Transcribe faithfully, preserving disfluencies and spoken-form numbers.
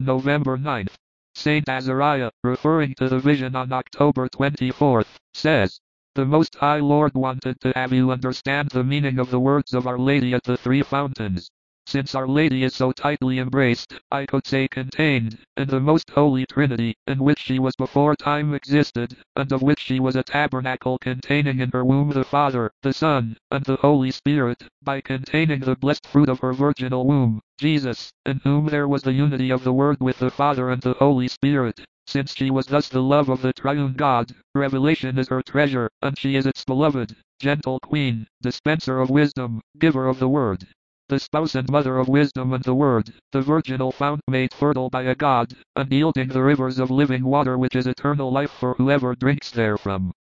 November ninth. Saint Azariah, referring to the vision on October twenty-fourth, says, "The Most High Lord wanted to have you understand the meaning of the words of Our Lady at the Three Fountains. Since Our Lady is so tightly embraced, I could say contained, in the Most Holy Trinity, in which she was before time existed, and of which she was a tabernacle containing in her womb the Father, the Son, and the Holy Spirit, by containing the blessed fruit of her virginal womb, Jesus, in whom there was the unity of the Word with the Father and the Holy Spirit. Since she was thus the love of the triune God, revelation is her treasure, and she is its beloved, gentle Queen, dispenser of wisdom, giver of the Word. The spouse and mother of wisdom and the Word, the virginal fount made fertile by a God, and yielding the rivers of living water which is eternal life for whoever drinks therefrom."